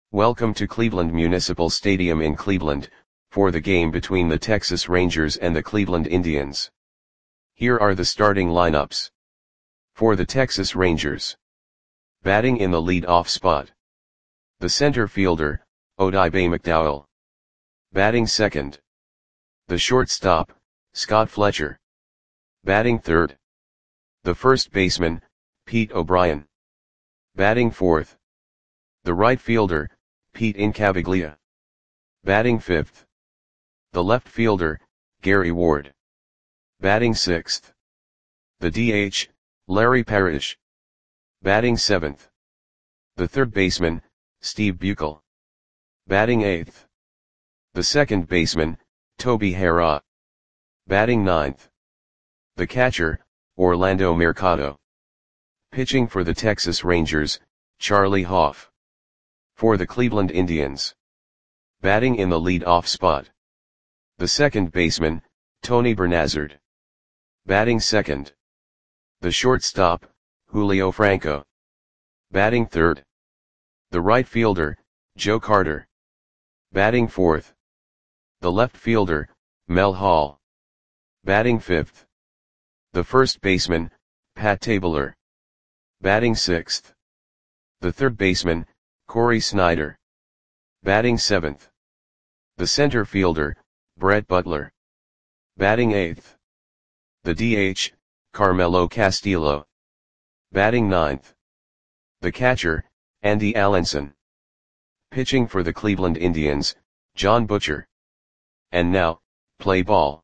Welcome to Cleveland Municipal Stadium in Cleveland, for the game between the Texas Rangers and the Cleveland Indians. Here are the starting lineups. For the Texas Rangers. Batting in the lead-off spot. The center fielder, Odibe McDowell. Batting second. The shortstop, Scott Fletcher. Batting third. The first baseman, Pete O'Brien. Batting fourth. The right fielder, Pete Incaviglia. Batting fifth. The left fielder, Gary Ward. Batting sixth. The DH, Larry Parrish. Batting seventh. The third baseman, Steve Buechele. Batting eighth. The second baseman, Toby Harrah. Batting ninth. The catcher, Orlando Mercado. Pitching for the Texas Rangers, Charlie Hough. For the Cleveland Indians. Batting in the lead-off spot. The second baseman, Tony Bernazard. Batting second. The shortstop, Julio Franco. Batting third. The right fielder, Joe Carter. Batting fourth. The left fielder, Mel Hall. Batting fifth. The first baseman, Pat Tabler. Batting sixth. The third baseman, Corey Snyder. Batting seventh. The center fielder, Brett Butler. Batting eighth. The DH, Carmelo Castillo. Batting ninth. The catcher, Andy Allenson. Pitching for the Cleveland Indians, John Butcher. And now, play ball.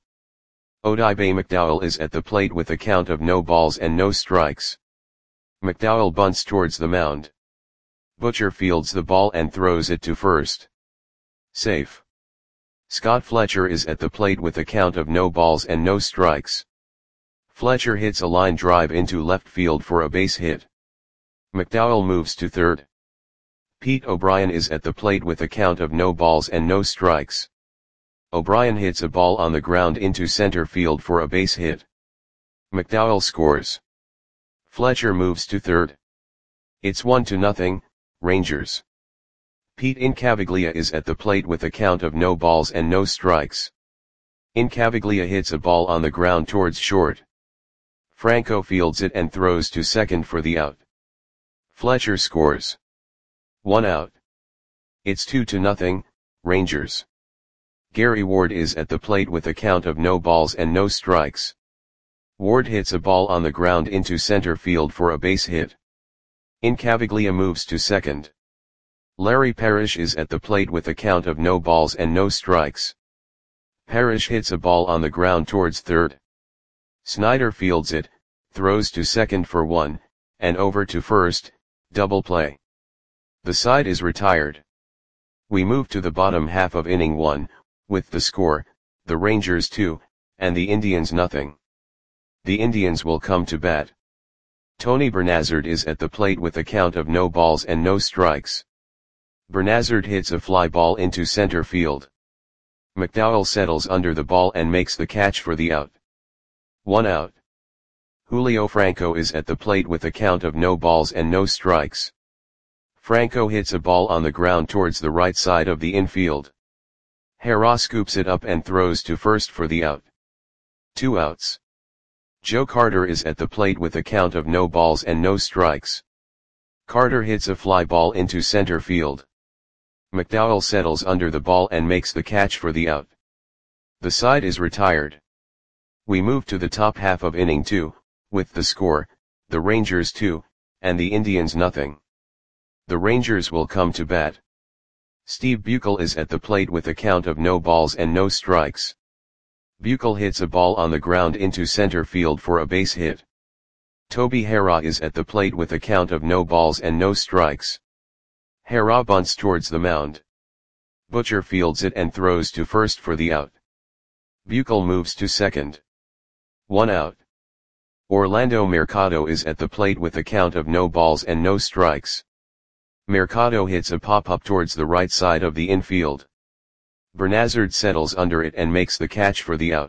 Odibe McDowell is at the plate with a count of no balls and no strikes. McDowell bunts towards the mound. Butcher fields the ball and throws it to first. Safe. Scott Fletcher is at the plate with a count of no balls and no strikes. Fletcher hits a line drive into left field for a base hit. McDowell moves to third. Pete O'Brien is at the plate with a count of no balls and no strikes. O'Brien hits a ball on the ground into center field for a base hit. McDowell scores. Fletcher moves to third. It's 1-0, Rangers. Pete Incaviglia is at the plate with a count of no balls and no strikes. Incaviglia hits a ball on the ground towards short. Franco fields it and throws to second for the out. Fletcher scores. 1 out. It's 2-0, Rangers. Gary Ward is at the plate with a count of no balls and no strikes. Ward hits a ball on the ground into center field for a base hit. Incaviglia moves to second. Larry Parrish is at the plate with a count of no balls and no strikes. Parrish hits a ball on the ground towards third. Snyder fields it, throws to second for 1, and over to first, double play. The side is retired. We move to the bottom half of inning 1, with the score, the Rangers 2, and the Indians nothing. The Indians will come to bat. Tony Bernazard is at the plate with a count of no balls and no strikes. Bernazard hits a fly ball into center field. McDowell settles under the ball and makes the catch for the out. 1 out. Julio Franco is at the plate with a count of no balls and no strikes. Franco hits a ball on the ground towards the right side of the infield. Harrah scoops it up and throws to first for the out. 2 outs. Joe Carter is at the plate with a count of no balls and no strikes. Carter hits a fly ball into center field. McDowell settles under the ball and makes the catch for the out. The side is retired. We move to the top half of inning 2, with the score, the Rangers 2, and the Indians nothing. The Rangers will come to bat. Steve Buechele is at the plate with a count of no balls and no strikes. Buechele hits a ball on the ground into center field for a base hit. Toby Harrah is at the plate with a count of no balls and no strikes. Harrah bunts towards the mound. Butcher fields it and throws to first for the out. Buechele moves to second. 1 out. Orlando Mercado is at the plate with a count of no balls and no strikes. Mercado hits a pop-up towards the right side of the infield. Bernazard settles under it and makes the catch for the out.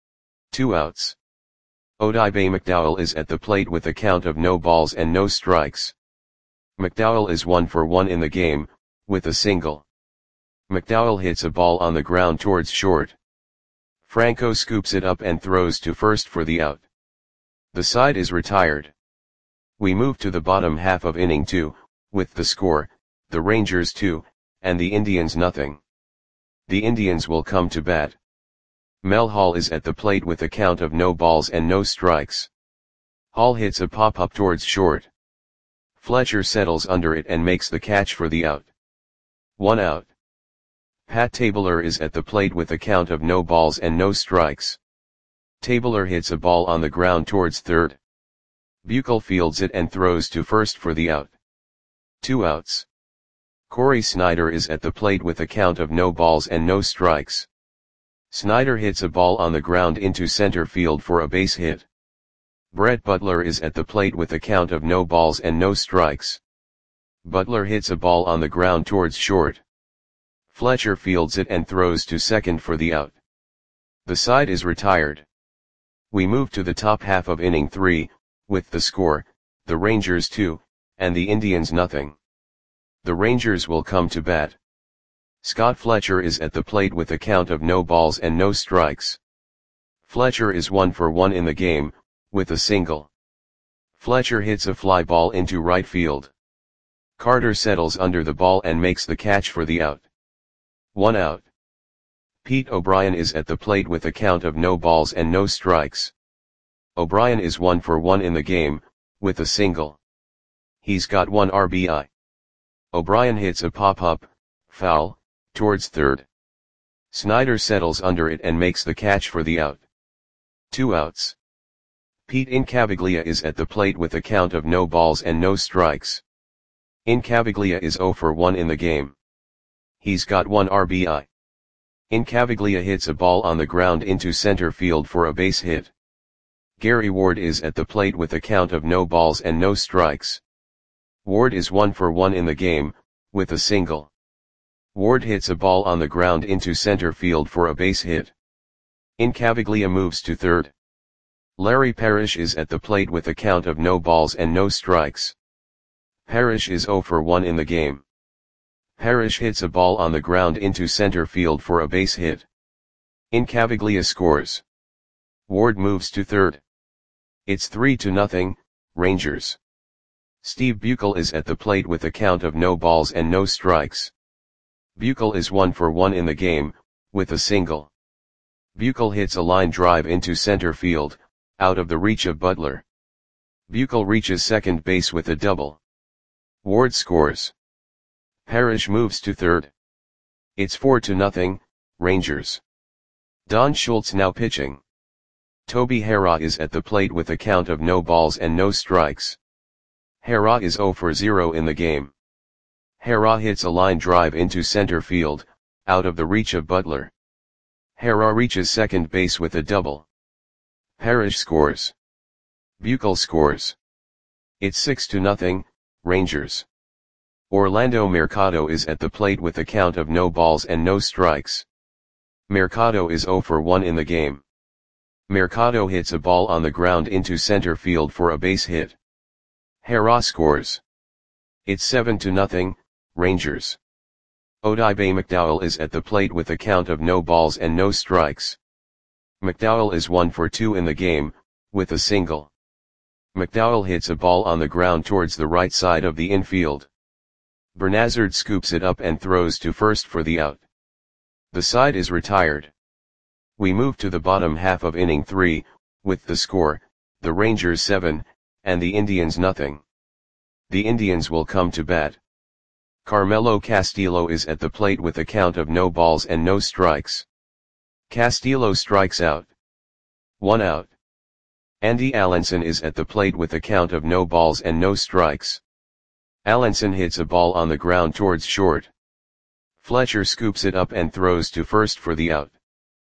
2 outs. Odibe McDowell is at the plate with a count of no balls and no strikes. McDowell is 1 for 1 in the game, with a single. McDowell hits a ball on the ground towards short. Franco scoops it up and throws to first for the out. The side is retired. We move to the bottom half of inning 2, with the score, the Rangers 2, and the Indians nothing. The Indians will come to bat. Mel Hall is at the plate with a count of no balls and no strikes. Hall hits a pop-up towards short. Fletcher settles under it and makes the catch for the out. 1 out. Pat Tabler is at the plate with a count of no balls and no strikes. Tabler hits a ball on the ground towards third. Buechel fields it and throws to first for the out. 2 outs. Corey Snyder is at the plate with a count of no balls and no strikes. Snyder hits a ball on the ground into center field for a base hit. Brett Butler is at the plate with a count of no balls and no strikes. Butler hits a ball on the ground towards short. Fletcher fields it and throws to second for the out. The side is retired. We move to the top half of inning 3, with the score, the Rangers 2, and the Indians nothing. The Rangers will come to bat. Scott Fletcher is at the plate with a count of no balls and no strikes. Fletcher is 1 for 1 in the game, with a single. Fletcher hits a fly ball into right field. Carter settles under the ball and makes the catch for the out. 1 out. Pete O'Brien is at the plate with a count of no balls and no strikes. O'Brien is 1 for 1 in the game, with a single. He's got 1 RBI. O'Brien hits a pop-up, foul, towards third. Snyder settles under it and makes the catch for the out. 2 outs. Pete Incaviglia is at the plate with a count of no balls and no strikes. Incaviglia is 0 for 1 in the game. He's got 1 RBI. Incaviglia hits a ball on the ground into center field for a base hit. Gary Ward is at the plate with a count of no balls and no strikes. Ward is 1 for 1 in the game, with a single. Ward hits a ball on the ground into center field for a base hit. Incaviglia moves to third. Larry Parrish is at the plate with a count of no balls and no strikes. Parrish is 0 for 1 in the game. Parrish hits a ball on the ground into center field for a base hit. Incaviglia scores. Ward moves to third. It's 3-0, Rangers. Steve Buechel is at the plate with a count of no balls and no strikes. Buechel is 1 for 1 in the game, with a single. Buechel hits a line drive into center field, out of the reach of Butler. Buechel reaches second base with a double. Ward scores. Parrish moves to third. It's 4-0, Rangers. Don Schultz now pitching. Toby Harrah is at the plate with a count of no balls and no strikes. Harrah is 0 for 0 in the game. Harrah hits a line drive into center field, out of the reach of Butler. Harrah reaches second base with a double. Parrish scores. Buechel scores. It's 6-0, Rangers. Orlando Mercado is at the plate with a count of no balls and no strikes. Mercado is 0 for 1 in the game. Mercado hits a ball on the ground into center field for a base hit. Harrah scores. It's 7-0, Rangers. Odibe McDowell is at the plate with a count of no balls and no strikes. McDowell is 1 for 2 in the game, with a single. McDowell hits a ball on the ground towards the right side of the infield. Bernazard scoops it up and throws to first for the out. The side is retired. We move to the bottom half of inning 3, with the score, the Rangers 7, and the Indians nothing. The Indians will come to bat. Carmelo Castillo is at the plate with a count of no balls and no strikes. Castillo strikes out. 1 out. Andy Allenson is at the plate with a count of no balls and no strikes. Allenson hits a ball on the ground towards short. Fletcher scoops it up and throws to first for the out.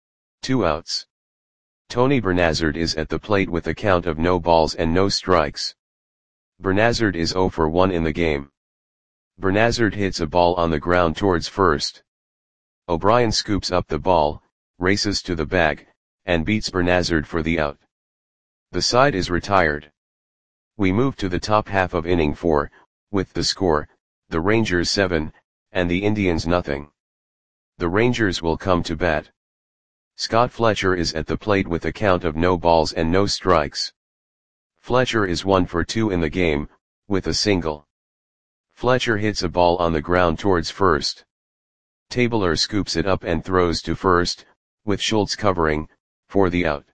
2 outs. Tony Bernazard is at the plate with a count of no balls and no strikes. Bernazard is 0 for 1 in the game. Bernazard hits a ball on the ground towards first. O'Brien scoops up the ball, races to the bag, and beats Bernazard for the out. The side is retired. We move to the top half of inning 4, with the score, the Rangers 7, and the Indians nothing. The Rangers will come to bat. Scott Fletcher is at the plate with a count of no balls and no strikes. Fletcher is 1 for 2 in the game, with a single. Fletcher hits a ball on the ground towards first. Tabler scoops it up and throws to first, with Schultz covering, for the out.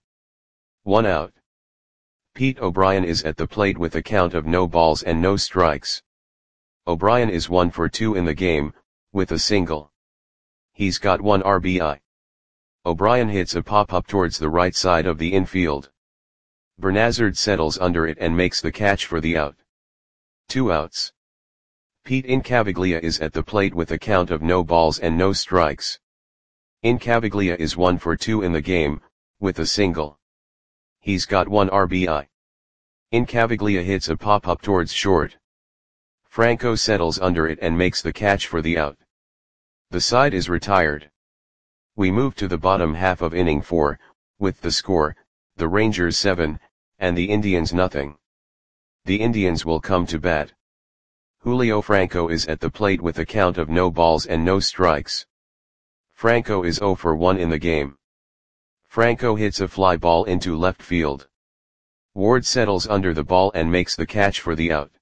1 out. Pete O'Brien is at the plate with a count of no balls and no strikes. O'Brien is 1 for 2 in the game, with a single. He's got 1 RBI. O'Brien hits a pop-up towards the right side of the infield. Bernazard settles under it and makes the catch for the out. 2 outs. Pete Incaviglia is at the plate with a count of no balls and no strikes. Incaviglia is 1 for 2 in the game, with a single. He's got 1 RBI. Incaviglia hits a pop-up towards short. Franco settles under it and makes the catch for the out. The side is retired. We move to the bottom half of inning 4, with the score, the Rangers 7, and the Indians nothing. The Indians will come to bat. Julio Franco is at the plate with a count of no balls and no strikes. Franco is 0 for 1 in the game. Franco hits a fly ball into left field. Ward settles under the ball and makes the catch for the out.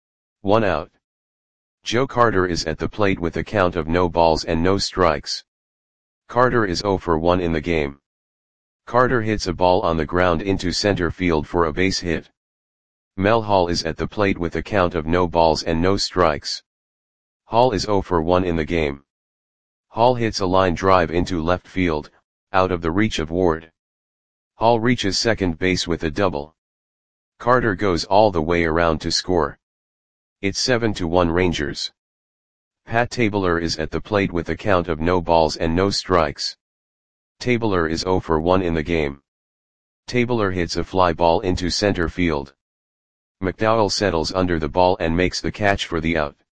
1 out. Joe Carter is at the plate with a count of no balls and no strikes. Carter is 0 for 1 in the game. Carter hits a ball on the ground into center field for a base hit. Mel Hall is at the plate with a count of no balls and no strikes. Hall is 0 for 1 in the game. Hall hits a line drive into left field, out of the reach of Ward. Hall reaches second base with a double. Carter goes all the way around to score. It's 7-1 Rangers. Pat Tabler is at the plate with a count of no balls and no strikes. Tabler is 0 for 1 in the game. Tabler hits a fly ball into center field. McDowell settles under the ball and makes the catch for the out.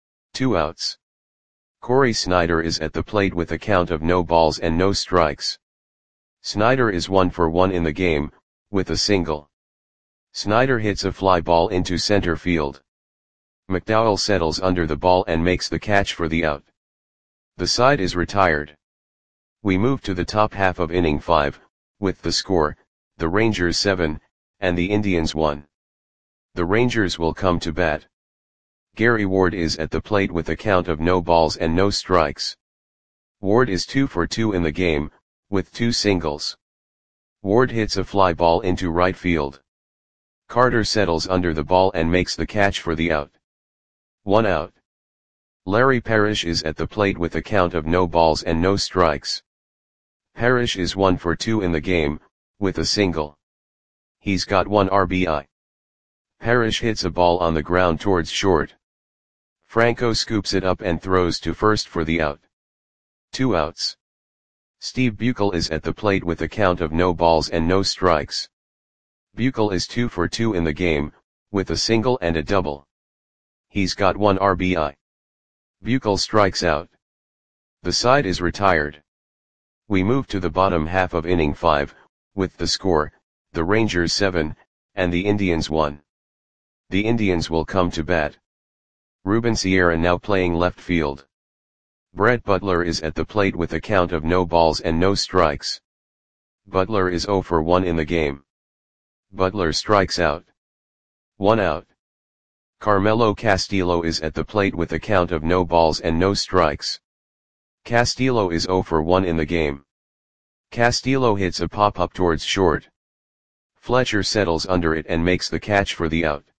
2 outs. Corey Snyder is at the plate with a count of no balls and no strikes. Snyder is 1 for 1 in the game, with a single. Snyder hits a fly ball into center field. McDowell settles under the ball and makes the catch for the out. The side is retired. We move to the top half of inning 5, with the score, the Rangers 7, and the Indians 1. The Rangers will come to bat. Gary Ward is at the plate with a count of no balls and no strikes. Ward is 2 for 2 in the game, with 2 singles. Ward hits a fly ball into right field. Carter settles under the ball and makes the catch for the out. 1 out. Larry Parrish is at the plate with a count of no balls and no strikes. Parrish is 1 for 2 in the game, with a single. He's got 1 RBI. Parrish hits a ball on the ground towards short. Franco scoops it up and throws to first for the out. 2 outs. Steve Buechel is at the plate with a count of no balls and no strikes. Buechel is 2 for 2 in the game, with a single and a double. He's got 1 RBI. Buechel strikes out. The side is retired. We move to the bottom half of inning 5, with the score, the Rangers 7, and the Indians 1. The Indians will come to bat. Ruben Sierra now playing left field. Brett Butler is at the plate with a count of no balls and no strikes. Butler is 0 for 1 in the game. Butler strikes out. 1 out. Carmelo Castillo is at the plate with a count of no balls and no strikes. Castillo is 0 for 1 in the game. Castillo hits a pop-up towards short. Fletcher settles under it and makes the catch for the out.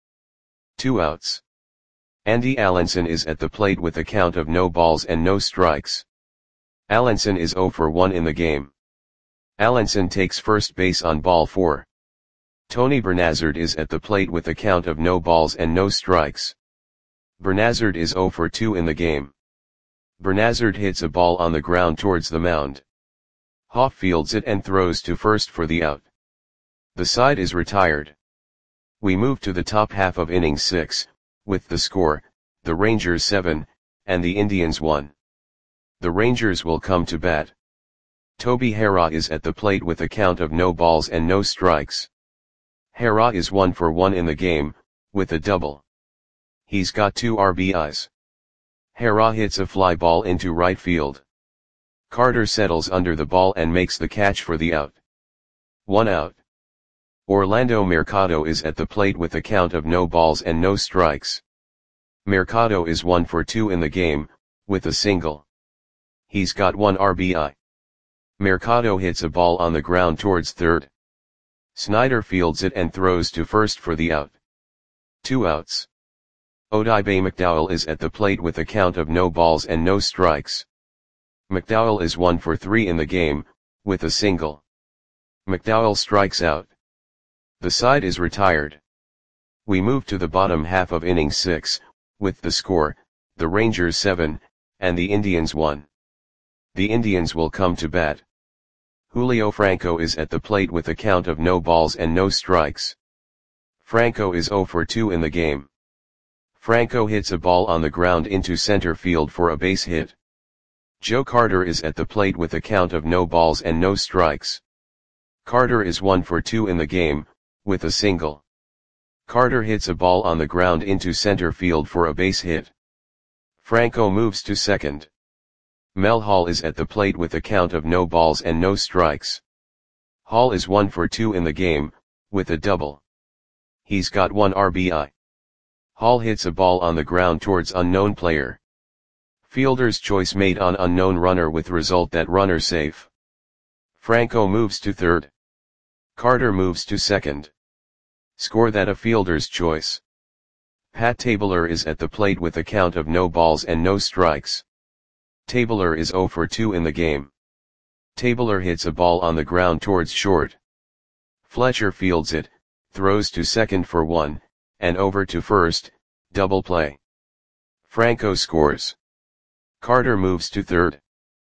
2 outs. Andy Allenson is at the plate with a count of no balls and no strikes. Allenson is 0 for 1 in the game. Allenson takes first base on ball 4. Tony Bernazard is at the plate with a count of no balls and no strikes. Bernazard is 0 for 2 in the game. Bernazard hits a ball on the ground towards the mound. Hoff fields it and throws to first for the out. The side is retired. We move to the top half of inning 6, with the score, the Rangers 7, and the Indians 1. The Rangers will come to bat. Toby Harrah is at the plate with a count of no balls and no strikes. Harrah is 1 for 1 in the game, with a double. He's got 2 RBIs. Hera hits a fly ball into right field. Carter settles under the ball and makes the catch for the out. 1 out. Orlando Mercado is at the plate with a count of no balls and no strikes. Mercado is 1 for 2 in the game, with a single. He's got 1 RBI. Mercado hits a ball on the ground towards third. Snyder fields it and throws to first for the out. 2 outs. Odibe McDowell is at the plate with a count of no balls and no strikes. McDowell is 1 for 3 in the game, with a single. McDowell strikes out. The side is retired. We move to the bottom half of inning 6, with the score, the Rangers 7, and the Indians 1. The Indians will come to bat. Julio Franco is at the plate with a count of no balls and no strikes. Franco is 0 for 2 in the game. Franco hits a ball on the ground into center field for a base hit. Joe Carter is at the plate with a count of no balls and no strikes. Carter is 1 for 2 in the game, with a single. Carter hits a ball on the ground into center field for a base hit. Franco moves to second. Mel Hall is at the plate with a count of no balls and no strikes. Hall is 1 for 2 in the game, with a double. He's got 1 RBI. Hall hits a ball on the ground towards unknown player. Fielder's choice made on unknown runner with result that runner safe. Franco moves to third. Carter moves to second. Score that a fielder's choice. Pat Tabler is at the plate with a count of no balls and no strikes. Tabler is 0 for 2 in the game. Tabler hits a ball on the ground towards short. Fletcher fields it, throws to second for 1, and over to first, double play. Franco scores. Carter moves to third.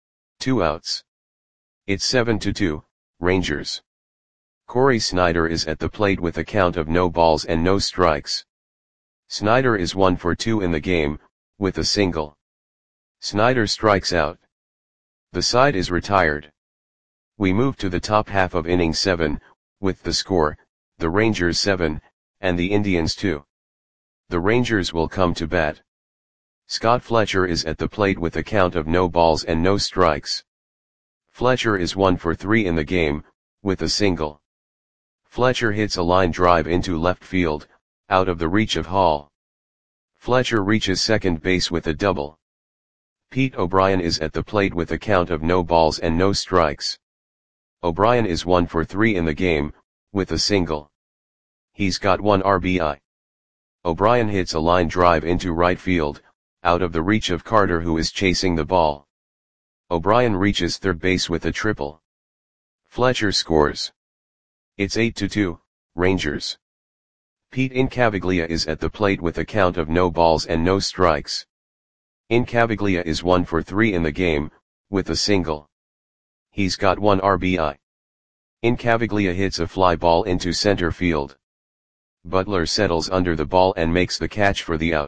2 outs. It's 7-2, Rangers. Corey Snyder is at the plate with a count of no balls and no strikes. Snyder is 1 for 2 in the game, with a single. Snyder strikes out. The side is retired. We move to the top half of inning 7, with the score, the Rangers 7, and the Indians 2. The Rangers will come to bat. Scott Fletcher is at the plate with a count of no balls and no strikes. Fletcher is 1 for 3 in the game, with a single. Fletcher hits a line drive into left field, out of the reach of Hall. Fletcher reaches second base with a double. Pete O'Brien is at the plate with a count of no balls and no strikes. O'Brien is 1 for 3 in the game, with a single. He's got 1 RBI. O'Brien hits a line drive into right field, out of the reach of Carter who is chasing the ball. O'Brien reaches third base with a triple. Fletcher scores. It's 8-2, Rangers. Pete Incaviglia is at the plate with a count of no balls and no strikes. Incaviglia is 1 for 3 in the game, with a single. He's got 1 RBI. Incaviglia hits a fly ball into center field. Butler settles under the ball and makes the catch for the out.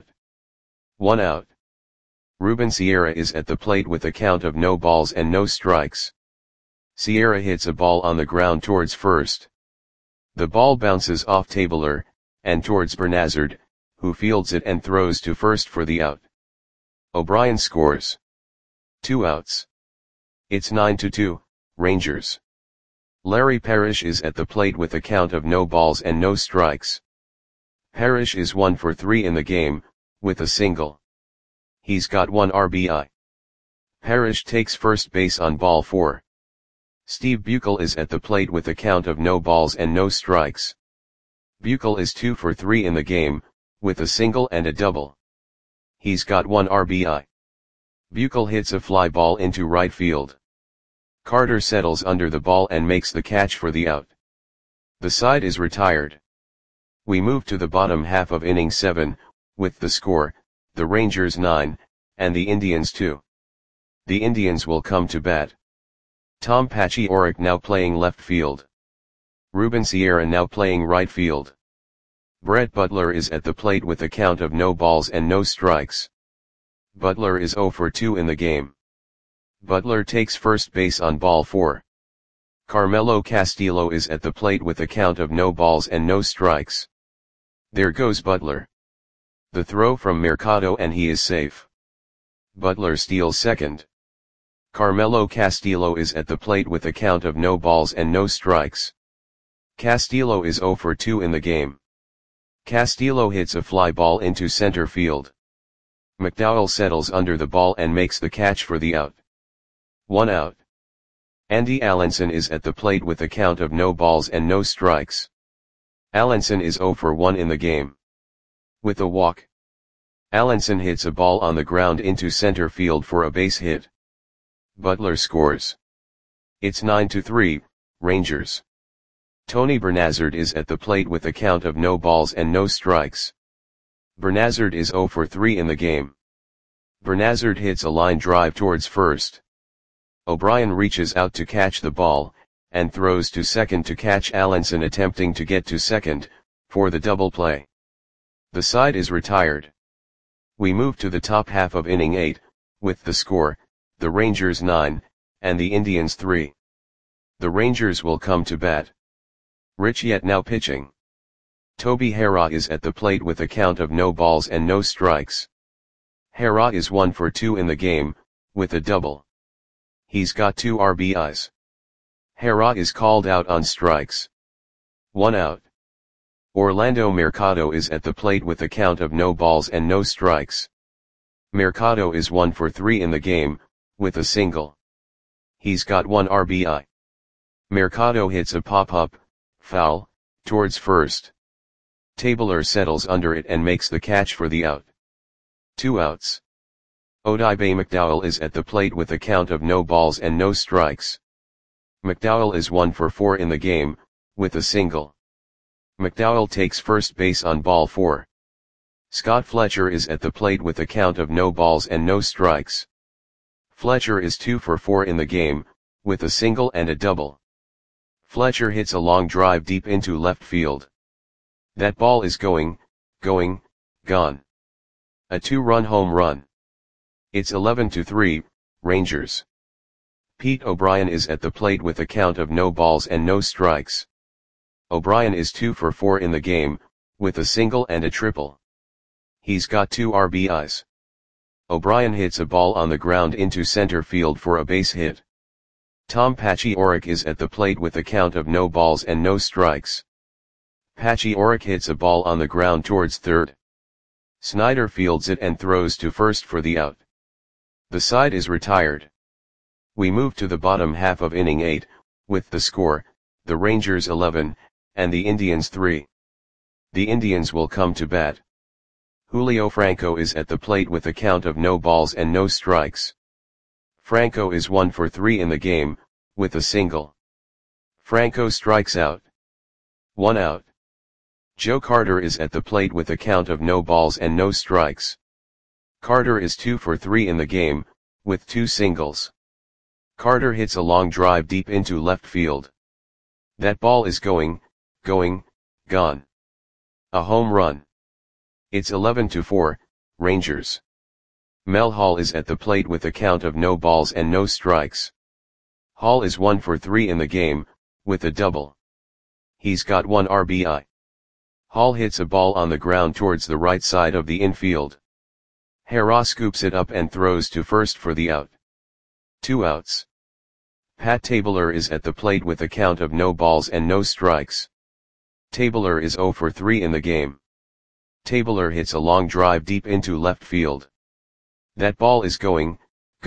1 out. Ruben Sierra is at the plate with a count of no balls and no strikes. Sierra hits a ball on the ground towards first. The ball bounces off Tabler, and towards Bernazard, who fields it and throws to first for the out. O'Brien scores. 2 outs. It's 9-2, Rangers. Larry Parrish is at the plate with a count of no balls and no strikes. Parrish is 1 for 3 in the game, with a single. He's got 1 RBI. Parrish takes first base on ball 4. Steve Buechel is at the plate with a count of no balls and no strikes. Buechel is 2 for 3 in the game, with a single and a double. He's got 1 RBI. Buechel hits a fly ball into right field. Carter settles under the ball and makes the catch for the out. The side is retired. We move to the bottom half of inning 7, with the score, the Rangers 9, and the Indians 2. The Indians will come to bat. Tom Paciorek now playing left field. Ruben Sierra now playing right field. Brett Butler is at the plate with a count of no balls and no strikes. Butler is 0 for 2 in the game. Butler takes first base on ball 4. Carmelo Castillo is at the plate with a count of no balls and no strikes. There goes Butler. The throw from Mercado and he is safe. Butler steals second. Carmelo Castillo is at the plate with a count of no balls and no strikes. Castillo is 0 for 2 in the game. Castillo hits a fly ball into center field. McDowell settles under the ball and makes the catch for the out. 1 out. Andy Allenson is at the plate with a count of no balls and no strikes. Allenson is 0 for 1 in the game. With a walk, Allenson hits a ball on the ground into center field for a base hit. Butler scores. It's 9-3, Rangers. Tony Bernazard is at the plate with a count of no balls and no strikes. Bernazard is 0 for 3 in the game. Bernazard hits a line drive towards first. O'Brien reaches out to catch the ball, and throws to second to catch Allenson attempting to get to second, for the double play. The side is retired. We move to the top half of inning 8, with the score, the Rangers 9, and the Indians 3. The Rangers will come to bat. Rich Yet now pitching. Toby Harrah is at the plate with a count of no balls and no strikes. Harrah is 1 for 2 in the game, with a double. He's got 2 RBIs. Harrah is called out on strikes. 1 out. Orlando Mercado is at the plate with a count of no balls and no strikes. Mercado is 1 for 3 in the game, with a single. He's got 1 RBI. Mercado hits a pop-up, foul, towards first. Tabler settles under it and makes the catch for the out. 2 outs. Odibe McDowell is at the plate with a count of no balls and no strikes. McDowell is 1 for 4 in the game, with a single. McDowell takes first base on ball 4. Scott Fletcher is at the plate with a count of no balls and no strikes. Fletcher is 2 for 4 in the game, with a single and a double. Fletcher hits a long drive deep into left field. That ball is going, gone. A 2-run home run. It's 11-3, Rangers. Pete O'Brien is at the plate with a count of no balls and no strikes. O'Brien is 2 for 4 in the game, with a single and a triple. He's got 2 RBIs. O'Brien hits a ball on the ground into center field for a base hit. Tom Paciorek is at the plate with a count of no balls and no strikes. Paciorek hits a ball on the ground towards third. Snyder fields it and throws to first for the out. The side is retired. We move to the bottom half of inning 8, with the score, the Rangers 11, and the Indians 3. The Indians will come to bat. Julio Franco is at the plate with a count of no balls and no strikes. Franco is 1 for 3 in the game, with a single. Franco strikes out. 1 out. Joe Carter is at the plate with a count of no balls and no strikes. Carter is 2 for 3 in the game, with 2 singles. Carter hits a long drive deep into left field. That ball is going, gone. A home run. It's 11-4, Rangers. Mel Hall is at the plate with a count of no balls and no strikes. Hall is 1 for 3 in the game, with a double. He's got 1 RBI. Hall hits a ball on the ground towards the right side of the infield. Harrah scoops it up and throws to first for the out. 2 outs. Pat Tabler is at the plate with a count of no balls and no strikes. Tabler is 0 for 3 in the game. Tabler hits a long drive deep into left field. That ball is going,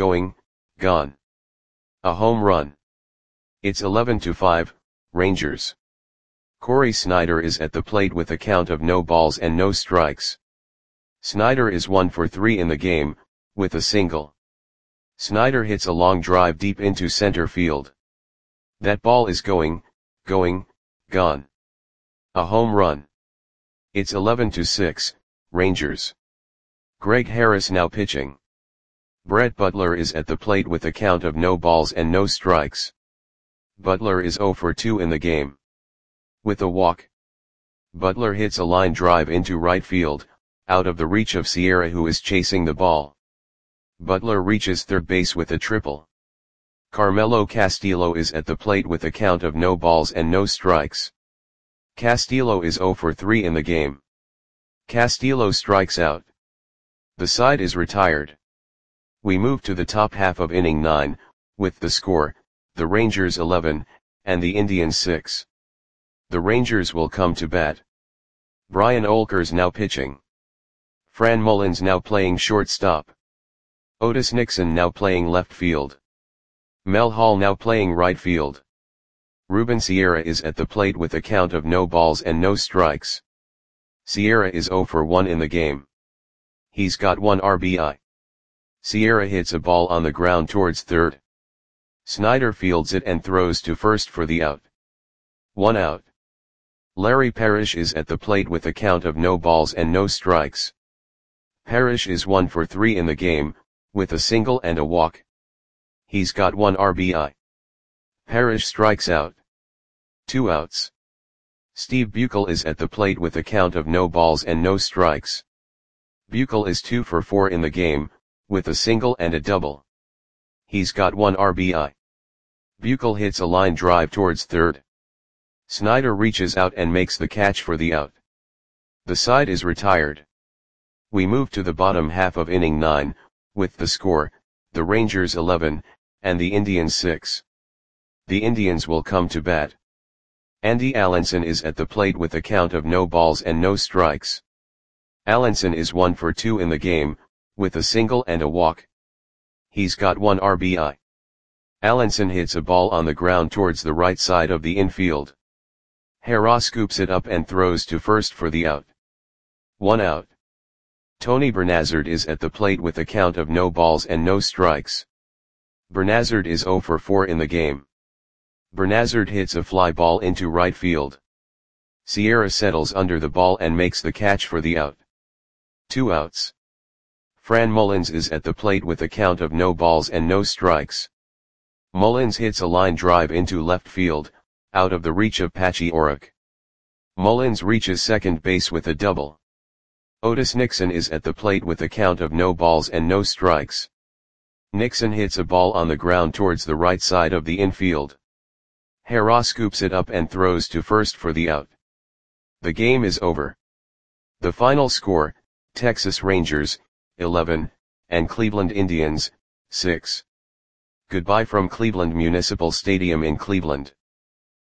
gone. A home run. It's 11-5, Rangers. Corey Snyder is at the plate with a count of no balls and no strikes. Snyder is 1 for 3 in the game, with a single. Snyder hits a long drive deep into center field. That ball is going, gone. A home run. It's 11-6, Rangers. Greg Harris now pitching. Brett Butler is at the plate with a count of no balls and no strikes. Butler is 0 for 2 in the game. With a walk, Butler hits a line drive into right field, out of the reach of Sierra, who is chasing the ball. Butler reaches third base with a triple. Carmelo Castillo is at the plate with a count of no balls and no strikes. Castillo is 0 for 3 in the game. Castillo strikes out. The side is retired. We move to the top half of inning 9, with the score, the Rangers 11, and the Indians 6. The Rangers will come to bat. Brian Olkers now pitching. Fran Mullins now playing shortstop. Otis Nixon now playing left field. Mel Hall now playing right field. Ruben Sierra is at the plate with a count of no balls and no strikes. Sierra is 0 for 1 in the game. He's got 1 RBI. Sierra hits a ball on the ground towards third. Snyder fields it and throws to first for the out. 1 out. Larry Parrish is at the plate with a count of no balls and no strikes. Parrish is 1 for 3 in the game, with a single and a walk. He's got 1 RBI. Parrish strikes out. 2 outs. Steve Buechel is at the plate with a count of no balls and no strikes. Buechel is 2 for 4 in the game, with a single and a double. He's got 1 RBI. Buechel hits a line drive towards third. Snyder reaches out and makes the catch for the out. The side is retired. We move to the bottom half of inning 9, with the score, the Rangers 11, and the Indians 6. The Indians will come to bat. Andy Allenson is at the plate with a count of no balls and no strikes. Allenson is 1 for 2 in the game, with a single and a walk. He's got 1 RBI. Allenson hits a ball on the ground towards the right side of the infield. Hera scoops it up and throws to first for the out. 1 out. Tony Bernazard is at the plate with a count of no balls and no strikes. Bernazard is 0 for 4 in the game. Bernazard hits a fly ball into right field. Sierra settles under the ball and makes the catch for the out. 2 outs. Fran Mullins is at the plate with a count of no balls and no strikes. Mullins hits a line drive into left field, out of the reach of Patchy Orrock. Mullins reaches second base with a double. Otis Nixon is at the plate with a count of no balls and no strikes. Nixon hits a ball on the ground towards the right side of the infield. Hera scoops it up and throws to first for the out. The game is over. The final score, Texas Rangers, 11, and Cleveland Indians, 6. Goodbye from Cleveland Municipal Stadium in Cleveland.